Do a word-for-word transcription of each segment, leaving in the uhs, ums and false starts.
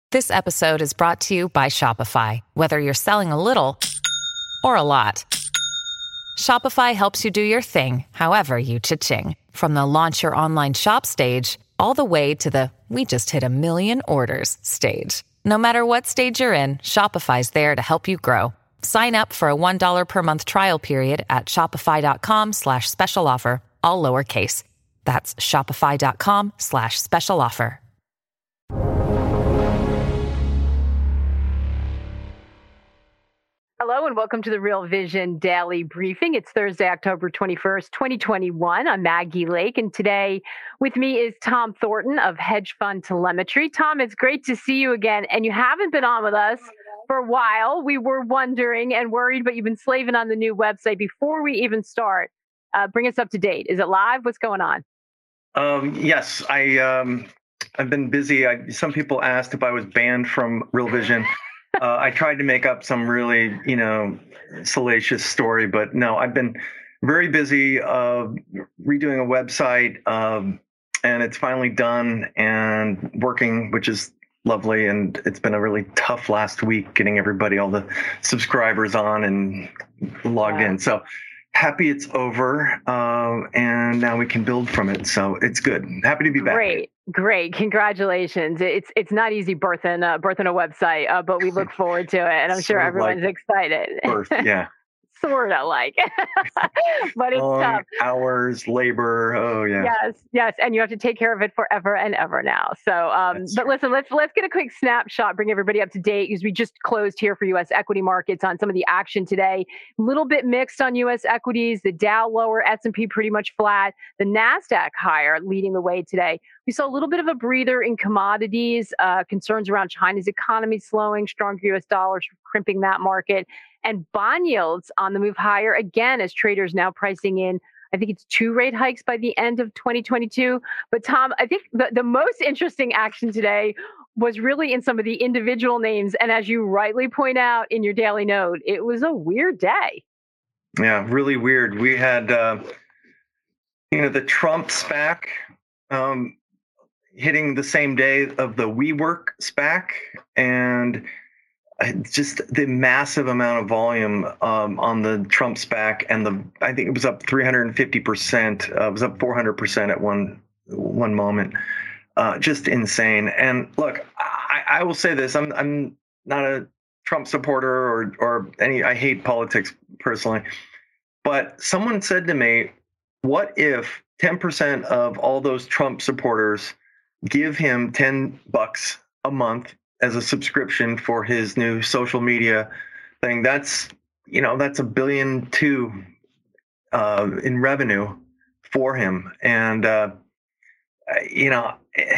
This episode is brought to you by Shopify. Whether you're selling a little or a lot, Shopify helps you do your thing, however you cha-ching. From the launch your online shop stage, all the way to the we just hit a million orders stage. No matter what stage you're in, Shopify's there to help you grow. Sign up for a one dollar per month trial period at shopify.com slash special offer, all lowercase. That's shopify.com slash special offer. Hello and welcome to the Real Vision Daily Briefing. It's Thursday, October twenty-first, twenty twenty-one. I'm Maggie Lake, and today with me is Tom Thornton of Hedge Fund Telemetry. Tom, it's great to see you again, and you haven't been on with us for a while. We were wondering and worried, but you've been slaving on the new website. Before we even start, uh, bring us up to date. Is it live? What's going on? Um, yes, I, um, I've been busy. I, some people asked if I was banned from Real Vision. Uh, I tried to make up some really, you know, salacious story, but no, I've been very busy uh, redoing a website, um, and it's finally done and working, which is lovely. And it's been a really tough last week getting everybody, all the subscribers on and logged Yeah. in. So happy it's over, uh, and now we can build from it. So it's good. Happy to be back. Great. Great. Congratulations. It's it's not easy birthing, uh, birthing a website, uh, but we look forward to it. And I'm sure Sort of everyone's like excited. Birth, yeah. Sort of like, but it's Long tough. hours, labor. Oh yeah. Yes, yes, and you have to take care of it forever and ever now. So, um, That's but true. listen, let's let's get a quick snapshot, bring everybody up to date because we just closed here for U S equity markets on some of the action today. A little bit mixed on U S equities. The Dow lower, S and P pretty much flat. The Nasdaq higher, leading the way today. We saw a little bit of a breather in commodities. Uh, concerns around China's economy slowing, stronger U S dollars crimping that market. And bond yields on the move higher again as traders now pricing in, I think it's two rate hikes by the end of twenty twenty-two. But Tom, I think the, the most interesting action today was really in some of the individual names. And as you rightly point out in your daily note, it was a weird day. Yeah, really weird. We had, uh, you know, the Trump SPAC um, hitting the same day of the WeWork SPAC, and just the massive amount of volume um, on the Trump SPAC, and the I think it was up three hundred fifty percent. Uh, it was up four hundred percent at one one moment. Uh, just insane. And look, I, I will say this: I'm I'm not a Trump supporter or or any. I hate politics personally, but someone said to me, "What if ten percent of all those Trump supporters give him ten bucks a month as a subscription for his new social media thing? That's, you know, that's a billion two uh, in revenue for him." And, uh, you know,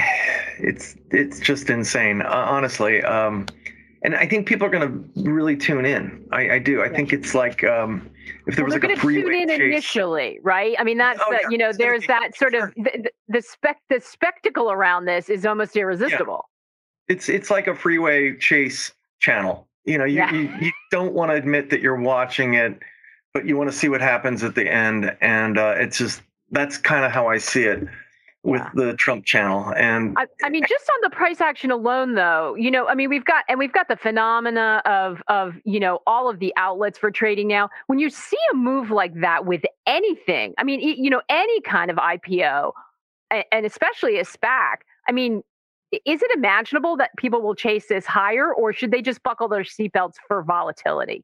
it's, it's just insane, uh, honestly. Um, and I think people are going to really tune in. I, I do. I yeah. think it's like, um, if there well, was like a freeway tune in chase. Initially, right? I mean, that's, oh, the, yeah. you know, there's that sort of, the, the, spec, the spectacle around this is almost irresistible. Yeah. It's it's like a freeway chase channel. You know, you, yeah. you, you don't want to admit that you're watching it, but you want to see what happens at the end. And uh, it's just, that's kind of how I see it with yeah. the Trump channel. And I, I mean, just on the price action alone, though, you know, I mean, we've got, and we've got the phenomena of, of, you know, all of the outlets for trading now. When you see a move like that with anything, I mean, you know, any kind of I P O, and especially a SPAC, I mean, is it imaginable that people will chase this higher, or should they just buckle their seatbelts for volatility?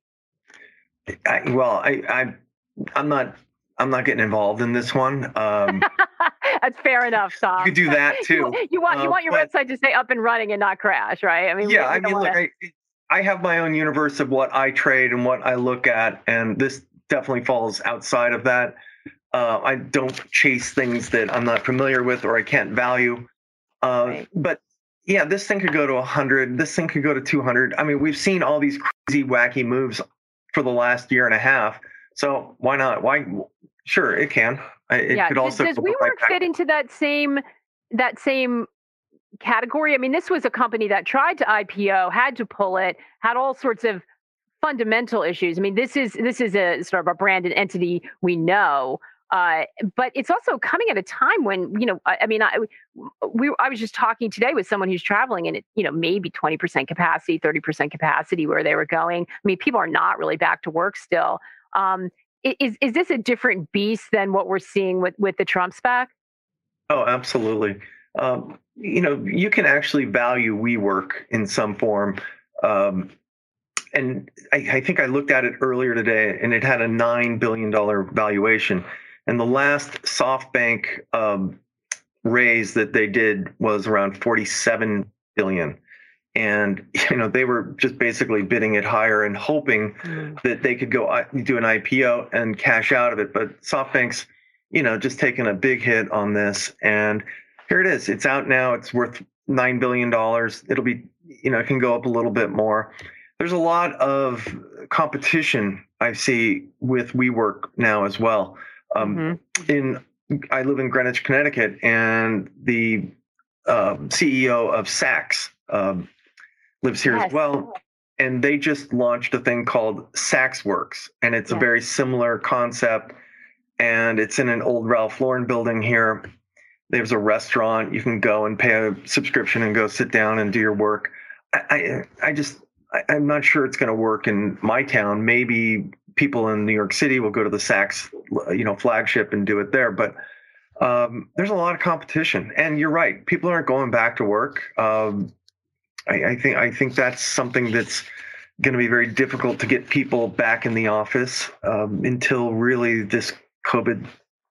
I, well, I, I, I'm not, I'm not getting involved in this one. Um, That's fair enough, Tom. You could do that too. you, you want, you uh, want your but, website to stay up and running and not crash, right? I mean, yeah, we, we I mean, wanna... look, I, I have my own universe of what I trade and what I look at, and this definitely falls outside of that. Uh, I don't chase things that I'm not familiar with or I can't value. Uh, right. But yeah, this thing could go to one hundred. This thing could go to two hundred. I mean, we've seen all these crazy, wacky moves for the last year and a half. So why not? Why? Sure, it can. It yeah. could also. Does, does WeWork right fit into that same that same category? I mean, this was a company that tried to I P O, had to pull it, had all sorts of fundamental issues. I mean, this is this is a sort of a branded entity we know. Uh, but it's also coming at a time when, you know, I, I mean, I, we, I was just talking today with someone who's traveling and it, you know, maybe twenty percent capacity, thirty percent capacity where they were going. I mean, people are not really back to work still. Um, is, is this a different beast than what we're seeing with, with the Trump SPAC? Oh, absolutely. Um, you know, you can actually value WeWork in some form. Um, and I, I think I looked at it earlier today, and it had a nine billion dollars valuation. And the last SoftBank um, raise that they did was around forty-seven billion dollars. And, you know, they were just basically bidding it higher and hoping mm. that they could go do an I P O and cash out of it. But SoftBank's, you know, just taking a big hit on this. And here it is. It's out now. It's worth nine billion dollars. It'll be, you know, it can go up a little bit more. There's a lot of competition I see with WeWork now as well. Um, mm-hmm. In I live in Greenwich, Connecticut, and the uh, C E O of Saks um, lives here yes. as well. And they just launched a thing called SaksWorks, and it's yes. a very similar concept. And it's in an old Ralph Lauren building here. There's a restaurant. You can go and pay a subscription and go sit down and do your work. I, I, I just, I, I'm not sure it's going to work in my town. Maybe people in New York City will go to the Saks, you know, flagship and do it there. But um, there's a lot of competition. And you're right. People aren't going back to work. Um, I, I think, I think that's something that's going to be very difficult to get people back in the office um, until really this COVID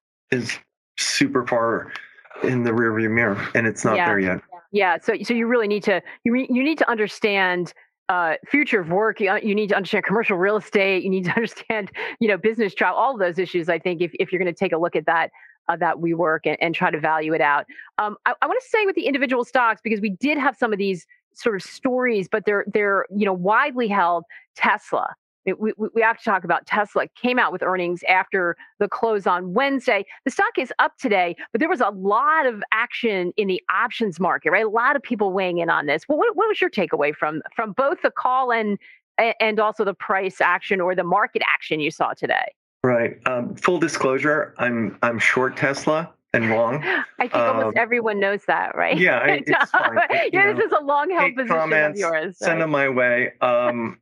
is super far in the rearview mirror, and it's not yeah. there yet. Yeah. So, so you really need to you re, you need to understand uh, future of work. You, you need to understand commercial real estate. You need to understand, you know, business travel. All of those issues. I think if if you're going to take a look at that uh, that WeWork and, and try to value it out. Um, I, I want to stay with the individual stocks because we did have some of these sort of stories, but they're they're you know widely held. Tesla. It, we, we have to talk about Tesla. It came out with earnings after the close on Wednesday. The stock is up today, but there was a lot of action in the options market, right? A lot of people weighing in on this. Well, what, what was your takeaway from from both the call and and also the price action or the market action you saw today? Right. Um, full disclosure, I'm I'm short Tesla and long. I think um, almost everyone knows that, right? Yeah, it, it's fine. It, yeah, know, this is a long-held position comments, of yours. Send right? them my way. Um,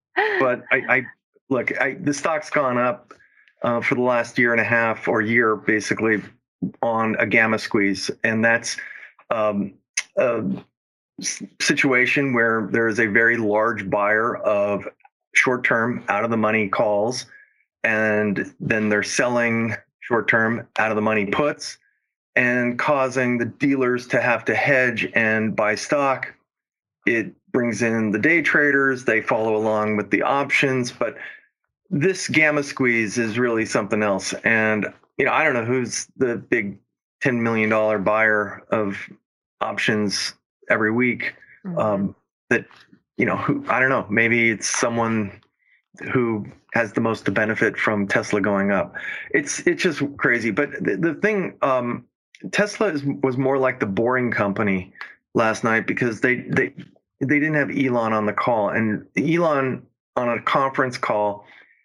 But I, I look, I, the stock's gone up uh, for the last year and a half or year, basically, on a gamma squeeze. And that's um, a situation where there is a very large buyer of short-term out-of-the-money calls, and then they're selling short-term out-of-the-money puts and causing the dealers to have to hedge and buy stock. It brings in the day traders. They follow along with the options. But this gamma squeeze is really something else. And, you know, I don't know who's the big ten million dollars buyer of options every week. Mm-hmm. Um, that, you know, who, I don't know, maybe it's someone who has the most to benefit from Tesla going up. It's it's just crazy. But the, the thing, um, Tesla is, was more like the boring company last night because they they they didn't have Elon on the call, and Elon on a conference call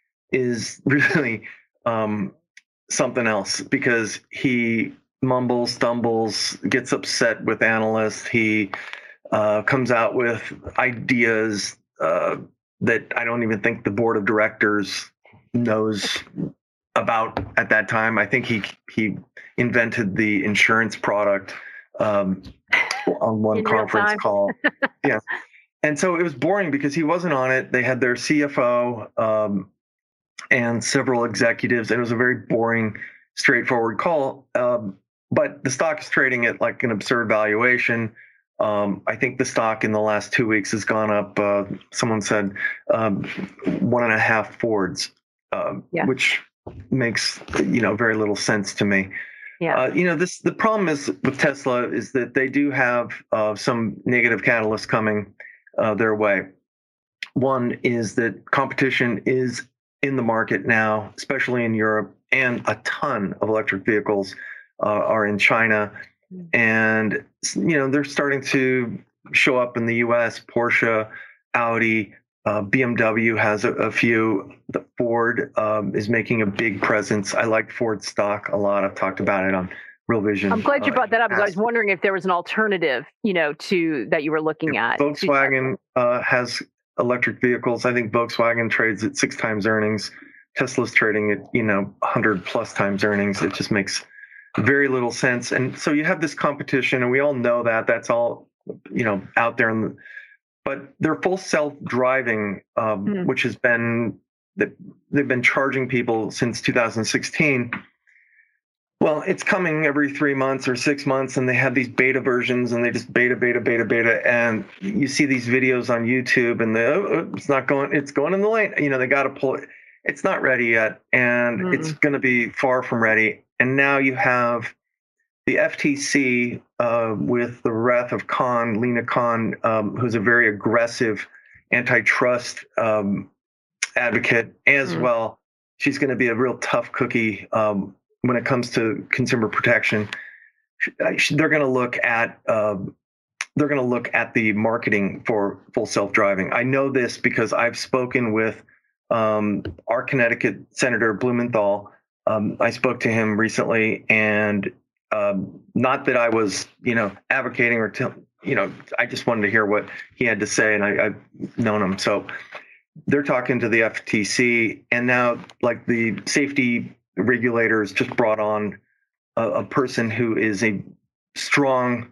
is really um, something else because he mumbles, stumbles, gets upset with analysts. He uh, comes out with ideas uh, that I don't even think the board of directors knows about at that time. I think he he invented the insurance product um, on one conference call. Yeah. And so it was boring because he wasn't on it. They had their C F O um, and several executives, and it was a very boring, straightforward call. Um, but the stock is trading at like an absurd valuation. Um, I think the stock in the last two weeks has gone up. Uh, someone said um, one and a half Fords, um, yeah. which makes you know very little sense to me. Yeah. Uh, you know, this the problem is with Tesla is that they do have uh, some negative catalysts coming uh, their way. One is that competition is in the market now, especially in Europe, and a ton of electric vehicles uh, are in China. And, you know, they're starting to show up in the U S, Porsche, Audi, Uh, B M W has a, a few. The Ford um, is making a big presence. I like Ford stock a lot. I've talked about it on Real Vision. I'm glad you uh, brought that up because I was wondering if there was an alternative, you know, to that you were looking at. Volkswagen uh, has electric vehicles. I think Volkswagen trades at six times earnings. Tesla's trading at, you know, one hundred plus times earnings. It just makes very little sense. And so you have this competition, and we all know that. That's all, you know, out there in the, but they're full self-driving, um, mm. which has been, they've been charging people since two thousand sixteen. Well, it's coming every three months or six months, and they have these beta versions, and they just beta, beta, beta, beta, and you see these videos on YouTube, and the oh, it's not going, it's going in the lane. You know, they got to pull it. It's not ready yet, and mm. it's going to be far from ready. And now you have the F T C uh, with the wrath of Khan, Lena Khan, um, who's a very aggressive antitrust um, advocate as mm. well. She's going to be a real tough cookie um, when it comes to consumer protection. They're going to look at um, they're going to look at the marketing for full self-driving. I know this because I've spoken with um, our Connecticut Senator Blumenthal. Um, I spoke to him recently, and um, not that I was, you know, advocating or, t- you know, I just wanted to hear what he had to say, and I, I've known him. So they're talking to the F T C, and now, like, the safety regulators just brought on a, a person who is a strong,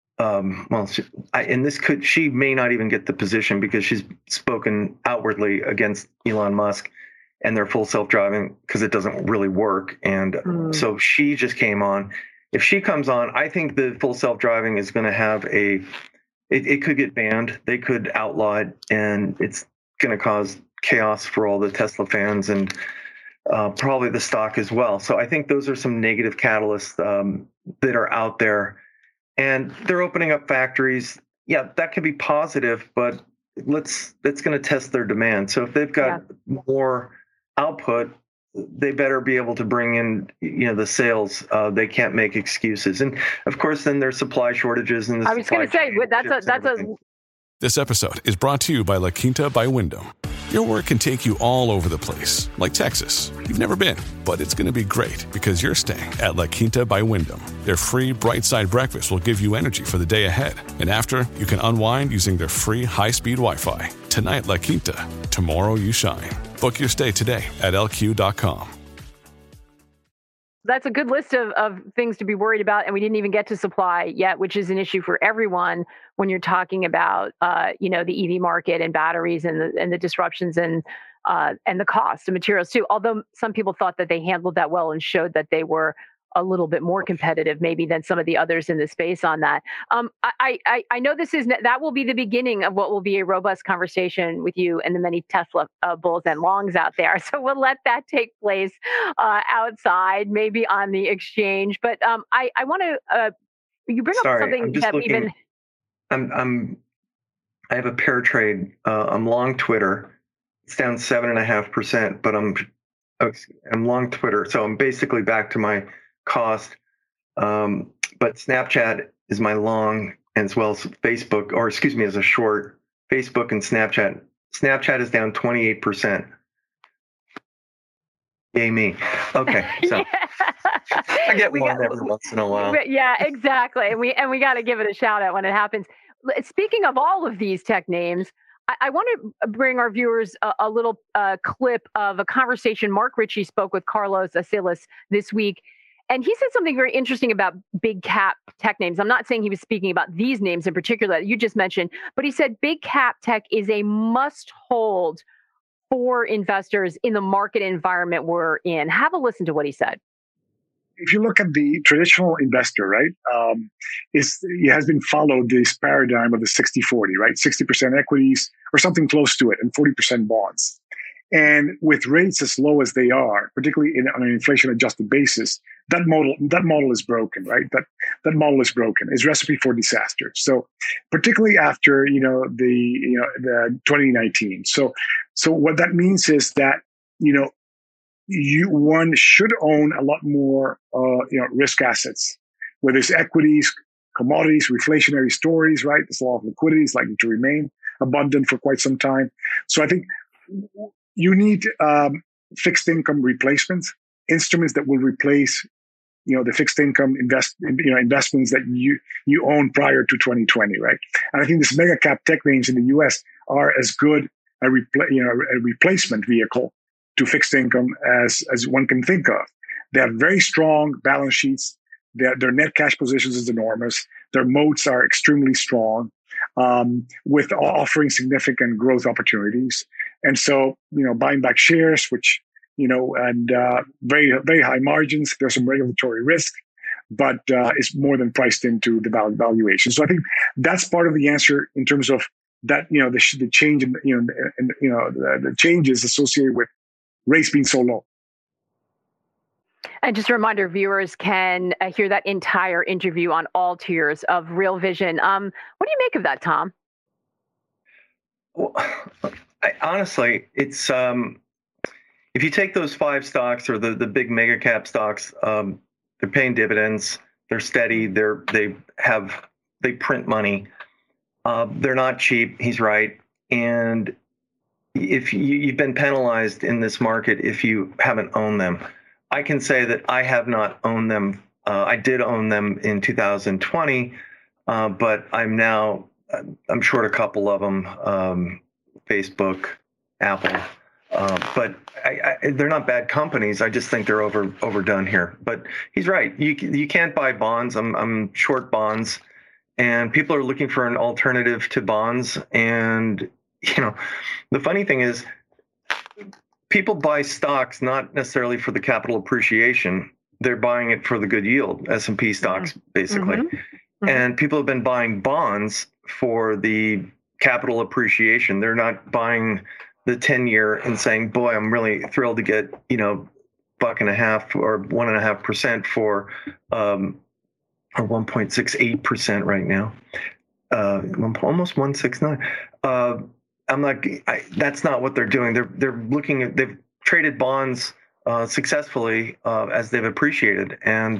um, well, she, I, and this could, she may not even get the position because she's spoken outwardly against Elon Musk and their full self-driving because it doesn't really work. And mm. so she just came on. If she comes on, I think the full self-driving is going to have a, it, it could get banned. They could outlaw it, and it's going to cause chaos for all the Tesla fans and uh, probably the stock as well. So I think those are some negative catalysts um, that are out there, and they're opening up factories. Yeah, that could be positive, but let's, that's going to test their demand. So if they've got yeah. more output, they better be able to bring in, you know, the sales. Uh, they can't make excuses. And of course, then there's supply shortages. And I was going to say that's a that's a. This episode is brought to you by La Quinta by Wyndham. Your work can take you all over the place, like Texas. You've never been, but it's going to be great because you're staying at La Quinta by Wyndham. Their free Bright Side breakfast will give you energy for the day ahead. And after, you can unwind using their free high-speed Wi-Fi. Tonight, La Quinta. Tomorrow, you shine. Book your stay today at L Q dot com. That's a good list of, of things to be worried about. And we didn't even get to supply yet, which is an issue for everyone when you're talking about, uh, you know, the E V market and batteries and the, and the disruptions and uh, and the cost of materials too. Although some people thought that they handled that well and showed that they were a little bit more competitive maybe than some of the others in the space on that. Um, I, I, I know this is, that will be the beginning of what will be a robust conversation with you and the many Tesla uh, bulls and longs out there. So we'll let that take place uh, outside, maybe on the exchange. But um, I, I want to, uh, you bring Sorry, up something that looking, even... I'm, I'm, I have a pair trade. Uh, I'm long Twitter. It's down seven and a half percent, but I'm, I'm long Twitter. So I'm basically back to my cost, um, but Snapchat is my long, as well as Facebook, or excuse me, as a short. Facebook and Snapchat. Snapchat is down twenty-eight percent. Yay me. Okay, so I get one every once in a while. Yeah, exactly. And we and we got to give it a shout out when it happens. Speaking of all of these tech names, I, I want to bring our viewers a, a little uh, clip of a conversation Mark Ritchie spoke with Carlos Asilas this week. And he said something very interesting about big cap tech names. I'm not saying he was speaking about these names in particular that you just mentioned, but he said big cap tech is a must hold for investors in the market environment we're in. Have a listen to what he said. If you look at the traditional investor, right, um, is it has been followed this paradigm of the sixty forty, right? sixty percent equities or something close to it and forty percent bonds. And with rates as low as they are, particularly in, on an inflation-adjusted basis, that model that model is broken, right? That that model is broken. It's a recipe for disaster. So, particularly after you know the you know the twenty nineteen. So, so what that means is that you know you one should own a lot more uh, you know risk assets, whether it's equities, commodities, reflationary stories, right? There's a lot of liquidity is likely to remain. abundant for quite some time. So I think you need um, fixed income replacements, instruments that will replace, you know, the fixed income invest, you know, investments that you you own prior to twenty twenty, right? And I think these mega cap tech names in the U S are as good a repl- you know a replacement vehicle to fixed income as as one can think of. They have very strong balance sheets. Their, their net cash positions is enormous. Their moats are extremely strong, um, with offering significant growth opportunities. And so, you know, buying back shares, which, you know, and uh, very, very high margins. There's some regulatory risk, but uh, it's more than priced into the valuation. So I think that's part of the answer in terms of that, you know, the, the change in, you know, and, you know, the, the changes associated with rates being so low. And just a reminder, viewers can uh, hear that entire interview on all tiers of Real Vision. Um, what do you make of that, Tom? Well, I, honestly, it's um, if you take those five stocks or the, the big mega cap stocks, um, they're paying dividends, they're steady, they're they have they print money, uh, they're not cheap. He's right, and if you, you've been penalized in this market if you haven't owned them. I can say that I have not owned them. Uh, I did own them in two thousand twenty, uh, but I'm now, I'm short a couple of them, um, Facebook, Apple. Uh, but I, I, they're not bad companies. I just think they're over overdone here. But he's right. You you can't buy bonds. I'm I'm short bonds, and people are looking for an alternative to bonds. And you know, the funny thing is, people buy stocks not necessarily for the capital appreciation. They're buying it for the good yield, S and P stocks, mm-hmm. basically. Mm-hmm. Mm-hmm. And people have been buying bonds for the capital appreciation. They're not buying the ten-year and saying, boy, I'm really thrilled to get, you know, buck and a half or one and a half percent for, um, or one point six eight percent right now, uh, almost one sixty-nine. Uh, I'm not. I, that's not what they're doing. They're they're looking at. They've traded bonds uh, successfully uh, as they've appreciated, and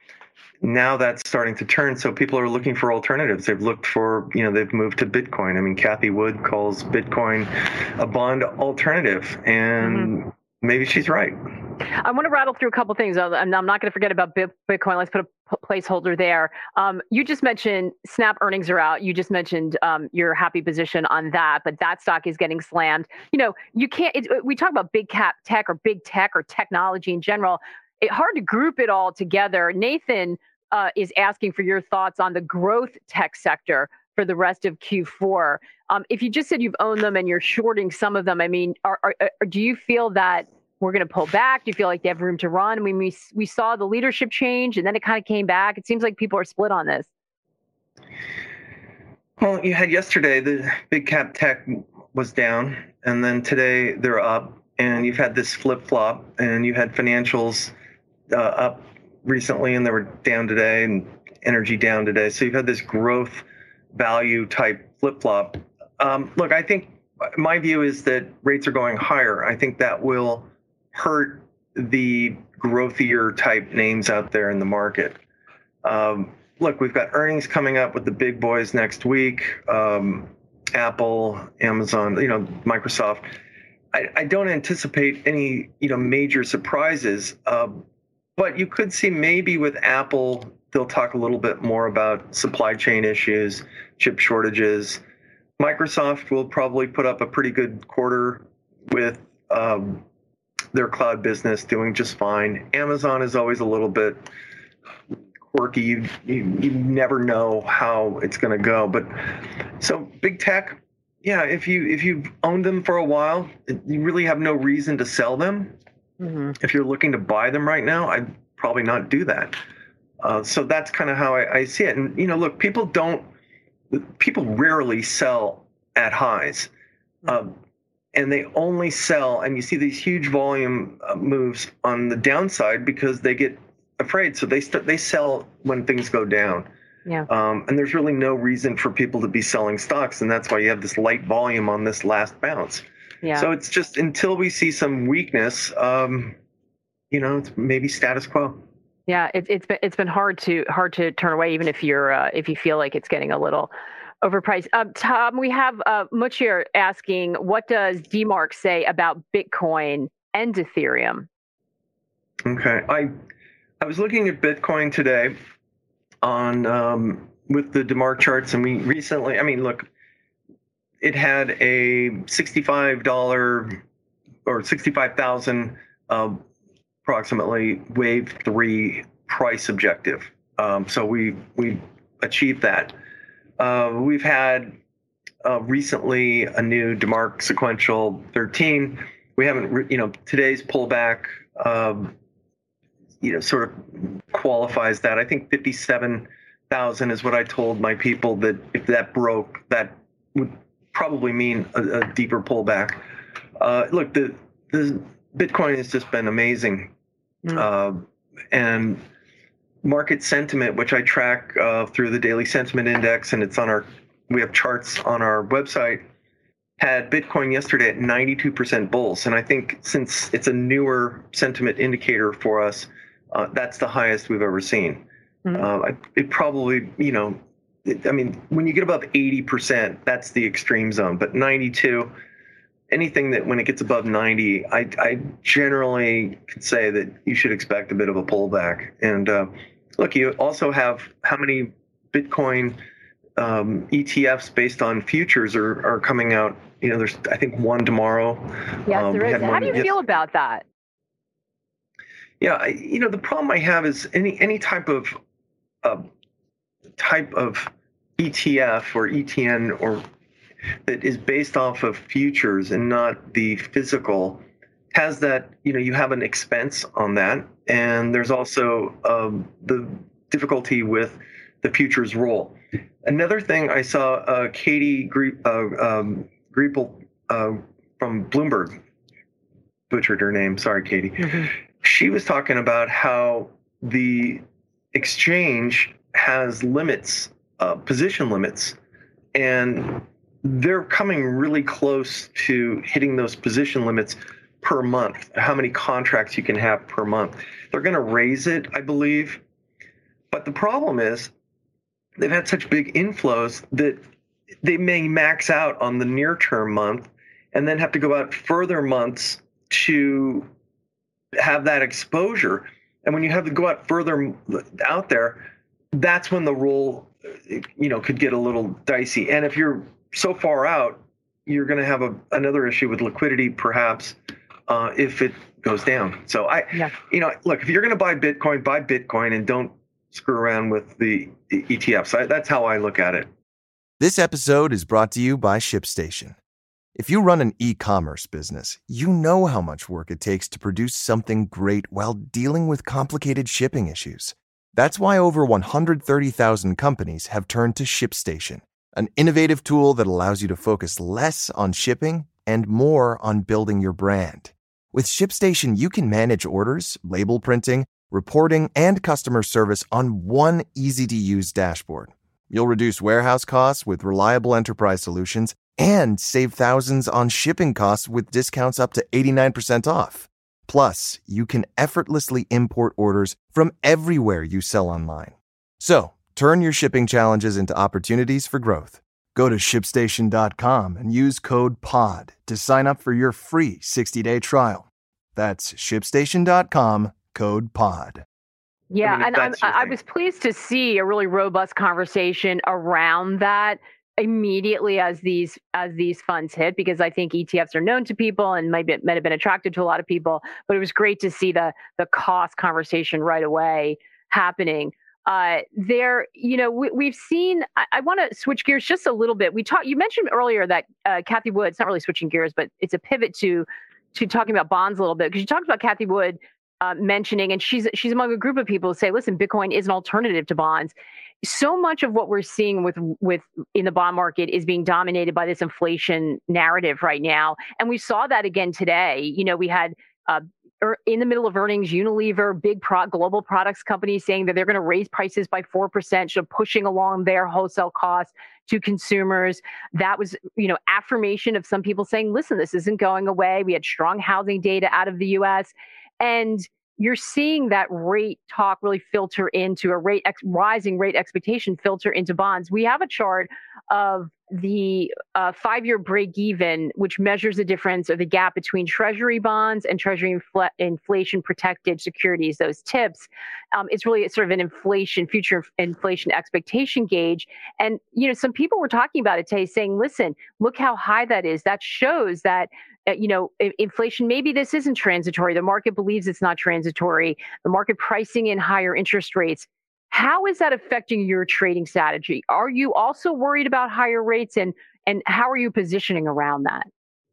now that's starting to turn. So people are looking for alternatives. They've looked for. You know, they've moved to Bitcoin. I mean, Cathie Wood calls Bitcoin a bond alternative, and mm-hmm. maybe she's right. I want to rattle through a couple things. I'm not going to forget about Bitcoin. Let's put a placeholder there. Um, you just mentioned Snap earnings are out. You just mentioned um, your happy position on that, but that stock is getting slammed. You know, you can't. It, we talk about big cap tech or big tech or technology in general. It's hard to group it all together. Nathan uh, is asking for your thoughts on the growth tech sector for the rest of Q four. Um, if you just said you've owned them and you're shorting some of them, I mean, are, are, are, do you feel that we're going to pull back? Do you feel like they have room to run? I mean, we we saw the leadership change and then it kind of came back. It seems like people are split on this. Well, you had yesterday, the big cap tech was down, and then today they're up, and you've had this flip flop, and you had financials uh, up recently and they were down today, and energy down today. So you've had this growth value type flip flop. Um, look, I think my view is that rates are going higher. I think that will hurt the growthier type names out there in the market. Um, look, we've got earnings coming up with the big boys next week. Um, Apple, Amazon, you know, Microsoft. I, I don't anticipate any, you know, major surprises. Uh, but you could see maybe with Apple, they'll talk a little bit more about supply chain issues, chip shortages. Microsoft will probably put up a pretty good quarter with um, their cloud business doing just fine. Amazon is always a little bit quirky. You, you, you never know how it's going to go. But so big tech, yeah, if you if you've owned them for a while, you really have no reason to sell them. Mm-hmm. If you're looking to buy them right now, I'd probably not do that. Uh, so that's kind of how I, I see it. And, you know, look, people don't, people rarely sell at highs. Uh, and they only sell, and you see these huge volume uh, moves on the downside because they get afraid. So they start, they sell when things go down. Yeah. Um, and there's really no reason for people to be selling stocks. And that's why you have this light volume on this last bounce. Yeah. So it's just until we see some weakness, um, you know, it's maybe status quo. Yeah, it, it's been it's been hard to hard to turn away, even if you're uh, if you feel like it's getting a little Overpriced. Um, Tom, we have uh, Muchir asking, what does D Mark say about Bitcoin and Ethereum? Okay, I I was looking at Bitcoin today on um, with the DeMark charts, and we recently, I mean, look, it had a sixty-five dollars or sixty-five thousand uh, approximately wave three price objective. Um, so we we achieved that. Uh, we've had uh, recently a new DeMark sequential thirteen. We haven't, re- you know, today's pullback, um, you know, sort of qualifies that. I think fifty-seven thousand is what I told my people that if that broke, that would probably mean a, a deeper pullback. Uh, look, the, the Bitcoin has just been amazing. Mm. Uh, and market sentiment, which I track uh, through the daily sentiment index, and it's on our, we have charts on our website, had Bitcoin yesterday at ninety-two percent bulls. And I think since it's a newer sentiment indicator for us, uh, that's the highest we've ever seen. Mm-hmm. Uh, I, it probably, you know, it, I mean, when you get above eighty percent, that's the extreme zone, but ninety-two, anything that when it gets above ninety, I, I generally could say that you should expect a bit of a pullback. And uh, look, you also have how many Bitcoin um, E T Fs based on futures are, are coming out. You know, there's, I think, one tomorrow. Yes, um, there is. How do you yes. feel about that? Yeah, I, you know, the problem I have is any any type of uh, type of E T F or E T N or that is based off of futures and not the physical has that, you know, you have an expense on that. And there's also um, the difficulty with the futures roll. Another thing I saw, uh, Katie Gre- uh, um, Greipel uh, from Bloomberg, butchered her name, sorry, Katie. Mm-hmm. She was talking about how the exchange has limits, uh, position limits, and they're coming really close to hitting those position limits per month, how many contracts you can have per month. They're going to raise it, I believe. But the problem is they've had such big inflows that they may max out on the near term month and then have to go out further months to have that exposure. And when you have to go out further out there, that's when the roll, you know, could get a little dicey. And if you're so far out, you're going to have a, another issue with liquidity, perhaps, uh, if it goes down. So I, yeah. you know, look, if you're going to buy Bitcoin, buy Bitcoin and don't screw around with the E T Fs. I, that's how I look at it. This episode is brought to you by ShipStation. If you run an e-commerce business, you know how much work it takes to produce something great while dealing with complicated shipping issues. That's why over one hundred thirty thousand companies have turned to ShipStation, an innovative tool that allows you to focus less on shipping and more on building your brand. With ShipStation, you can manage orders, label printing, reporting, and customer service on one easy-to-use dashboard. You'll reduce warehouse costs with reliable enterprise solutions and save thousands on shipping costs with discounts up to eighty-nine percent off. Plus, you can effortlessly import orders from everywhere you sell online. So, turn your shipping challenges into opportunities for growth. Go to ship station dot com and use code P O D to sign up for your free sixty-day trial. That's ship station dot com, code P O D. Yeah, I mean, and I'm, I was pleased to see a really robust conversation around that immediately as these as these funds hit, because I think E T Fs are known to people and might, be, might have been attractive to a lot of people. But it was great to see the the cost conversation right away happening. Uh, there, you know, we, we've seen. I, I want to switch gears just a little bit. We talked. You mentioned earlier that uh, Cathie Wood. It's not really switching gears, but it's a pivot to to talking about bonds a little bit, because you talked about Cathie Wood uh, mentioning, and she's she's among a group of people who say, listen, Bitcoin is an alternative to bonds. So much of what we're seeing with with in the bond market is being dominated by this inflation narrative right now, and we saw that again today. You know, we had. Uh, in the middle of earnings, Unilever, big pro- global products companies saying that they're going to raise prices by four percent, so pushing along their wholesale costs to consumers. That was, you know, affirmation of some people saying, listen, this isn't going away. We had strong housing data out of the U S. And you're seeing that rate talk really filter into a rate ex- rising rate expectation filter into bonds. We have a chart of the uh, five-year break-even, which measures the difference or the gap between Treasury bonds and Treasury infl- inflation-protected securities, those TIPS. Um, it's really sort of an inflation, future inflation expectation gauge. And, you know, some people were talking about it today saying, listen, look how high that is. That shows that, uh, you know, inflation, maybe this isn't transitory. The market believes it's not transitory. The market pricing in higher interest rates. How is that affecting your trading strategy? Are you also worried about higher rates, and and how are you positioning around that?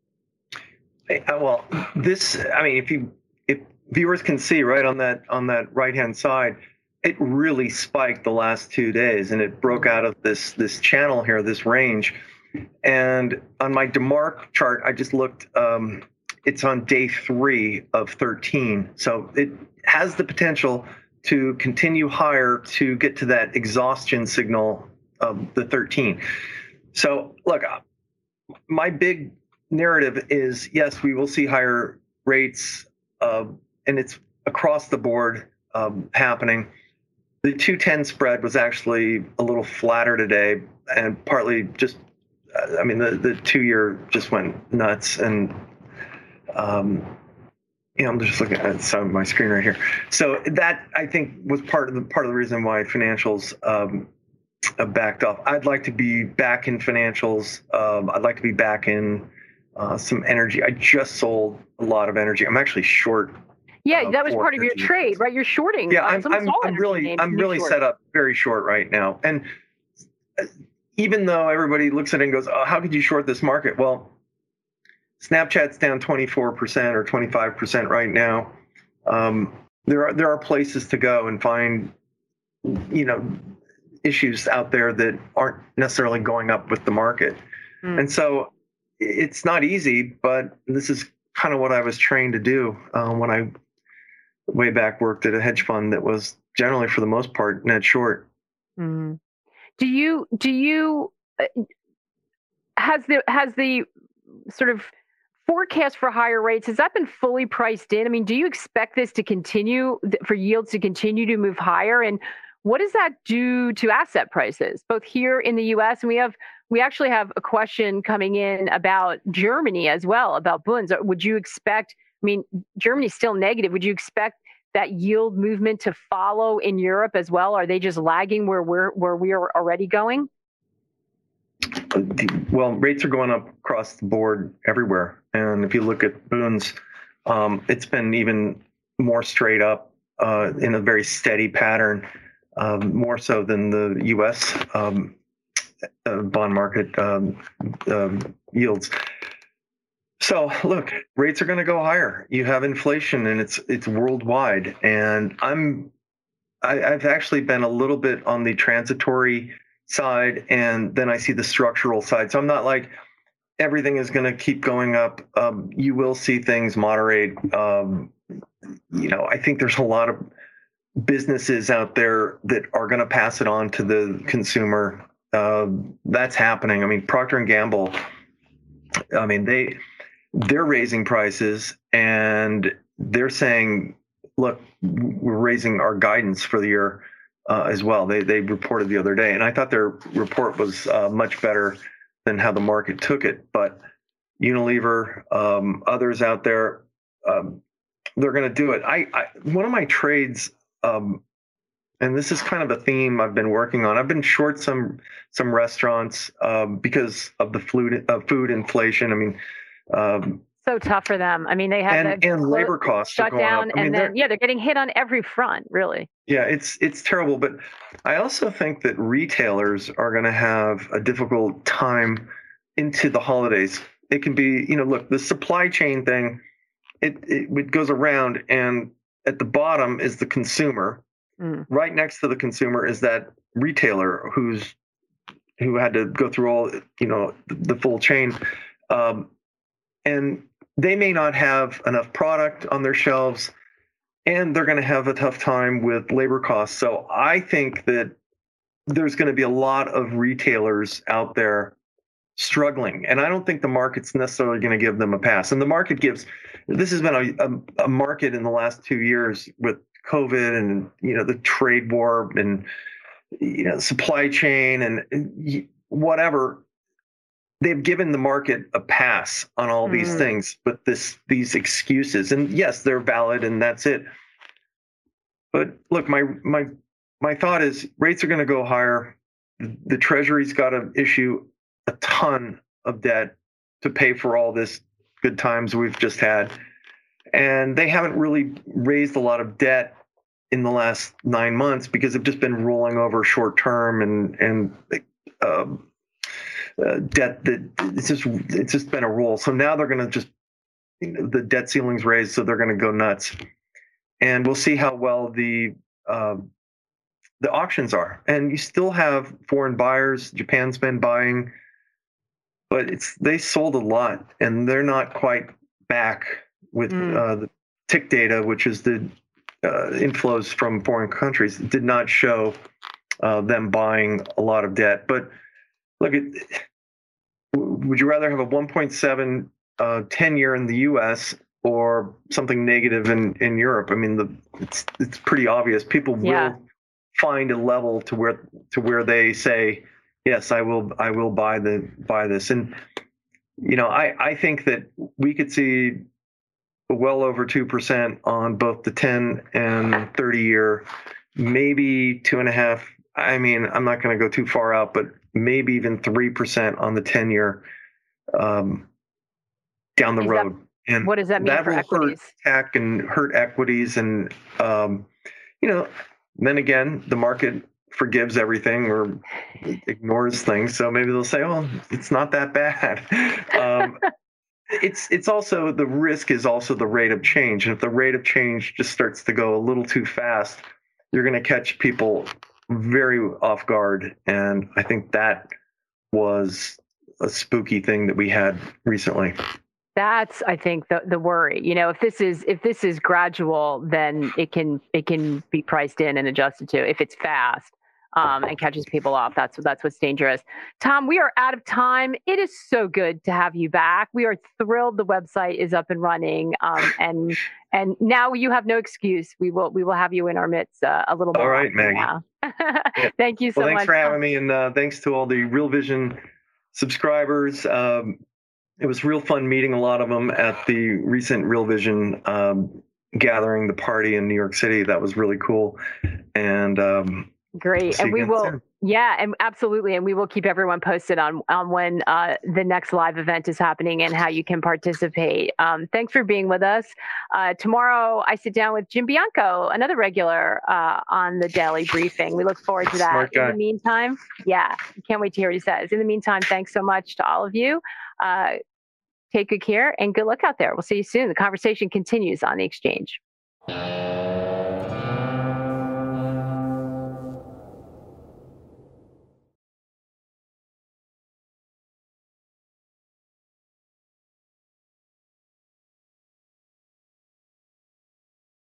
Well, this, I mean, if you if viewers can see right on that on that right hand side, it really spiked the last two days, and it broke out of this this channel here, this range. And on my DeMark chart, I just looked. Um, it's on day three of thirteen, so it has the potential to continue higher to get to that exhaustion signal of the thirteen. So look, my big narrative is, yes, we will see higher rates, uh, and it's across the board um, happening. The two ten spread was actually a little flatter today, and partly just, uh, I mean, the, the two-year just went nuts, and um, you know, I'm just looking at some of my screen right here. So that, I think, was part of the part of the reason why financials um, backed off. I'd like to be back in financials. Um, I'd like to be back in uh, some energy. I just sold a lot of energy. I'm actually short. Yeah, uh, that was part of your trade, right? You're shorting. Yeah, uh, I'm, I'm, I'm really, I'm really short. set up very short right now. And even though everybody looks at it and goes, "Oh, how could you short this market?" Well, Snapchat's down twenty-four percent or twenty-five percent right now. Um, there are there are places to go and find, you know, issues out there that aren't necessarily going up with the market. Mm. And so it's not easy, but this is kind of what I was trained to do uh, when I way back worked at a hedge fund that was generally, for the most part, net short. Mm. Do you do you uh, has the has the sort of forecast for higher rates, has that been fully priced in? I mean, do you expect this to continue, for yields to continue to move higher? And what does that do to asset prices, both here in the U S? And we have, we actually have a question coming in about Germany as well, about Bunds. Would you expect, I mean, Germany's still negative. Would you expect that yield movement to follow in Europe as well? Are they just lagging where we're, where we are already going? Well, rates are going up across the board everywhere. And if you look at Bunds, um, it's been even more straight up uh, in a very steady pattern, um, more so than the U S um, uh, bond market um, uh, yields. So look, rates are going to go higher. You have inflation, and it's it's worldwide. And I'm I, I've actually been a little bit on the transitory side, and then I see the structural side. So I'm not like everything is going to keep going up. Um, you will see things moderate. Um, you know, I think there's a lot of businesses out there that are going to pass it on to the consumer. Uh, that's happening. I mean, Procter and Gamble, I mean, they, they're raising prices, and they're saying, look, we're raising our guidance for the year Uh, as well. They they reported the other day, and I thought their report was uh, much better than how the market took it. But Unilever, um, others out there, um, they're going to do it. I, I one of my trades, um, and this is kind of a theme I've been working on. I've been short some some restaurants um, because of the food uh, food inflation. I mean. Um, So tough for them. I mean, they have and, the and labor costs shut down, I mean, and then yeah, they're getting hit on every front, really. Yeah, it's it's terrible. But I also think that retailers are going to have a difficult time into the holidays. It can be, you know, look, the supply chain thing, it it, it goes around, and at the bottom is the consumer. Mm. Right next to the consumer is that retailer who's who had to go through all, you know, the, the full chain, um, and they may not have enough product on their shelves, and they're going to have a tough time with labor costs. So I think that there's going to be a lot of retailers out there struggling, and I don't think the market's necessarily going to give them a pass. And the market gives, this has been a, a, a market in the last two years with COVID and, you know, the trade war and, you know, supply chain, and whatever. They've given the market a pass on all mm. these things, but this these excuses, and yes, they're valid, and that's it. But look, my my my thought is rates are going to go higher. The Treasury's got to issue a ton of debt to pay for all this good times we've just had, and they haven't really raised a lot of debt in the last nine months because they've just been rolling over short term and and. Um, Uh, debt that it's just it's just been a rule. So now they're going to just you know, the debt ceiling's raised, so they're going to go nuts, and we'll see how well the uh, the auctions are. And you still have foreign buyers. Japan's been buying, but it's they sold a lot, and they're not quite back with mm. uh, the tick data, which is the uh, inflows from foreign countries. It did not show uh, them buying a lot of debt, but. Look, would you rather have a one point seven uh, ten year in the U S or something negative in, in Europe? I mean, the, it's it's pretty obvious. People yeah. will find a level to where to where they say, yes, I will I will buy the buy this. And you know, I, I think that we could see well over two percent on both the ten and thirty year, maybe two and a half. I mean, I'm not going to go too far out, but maybe even three percent on the ten year um, down the Is road. That, and what does that mean that for will equities? Hurt tech and hurt equities. And, um, you know, then again, the market forgives everything or ignores things. So maybe they'll say, oh, it's not that bad. um, it's, it's also, the risk is also the rate of change. And if the rate of change just starts to go a little too fast, you're going to catch people very off guard. And I think that was a spooky thing that we had recently. That's, I think, the the worry. You know, if this is if this is gradual, then it can it can be priced in and adjusted to. If it's fast um, and catches people off, that's that's what's dangerous. Tom, we are out of time. It is so good to have you back. We are thrilled the website is up and running, um, and and now you have no excuse. We will we will have you in our midst uh, a little more. All right, Maggie. Now. Thank you so well, thanks much. for having me, and uh, thanks to all the Real Vision subscribers. Um, it was real fun meeting a lot of them at the recent Real Vision um, gathering, the party in New York City. That was really cool. And um, great. We'll and we will, soon. yeah, and absolutely. And we will keep everyone posted on, on when uh, the next live event is happening and how you can participate. Um, thanks for being with us. Uh, tomorrow, I sit down with Jim Bianco, another regular uh, on the Daily Briefing. We look forward to that. Smart guy. In the meantime, yeah, can't wait to hear what he says. In the meantime, thanks so much to all of you. Uh, take good care and good luck out there. We'll see you soon. The conversation continues on The Exchange.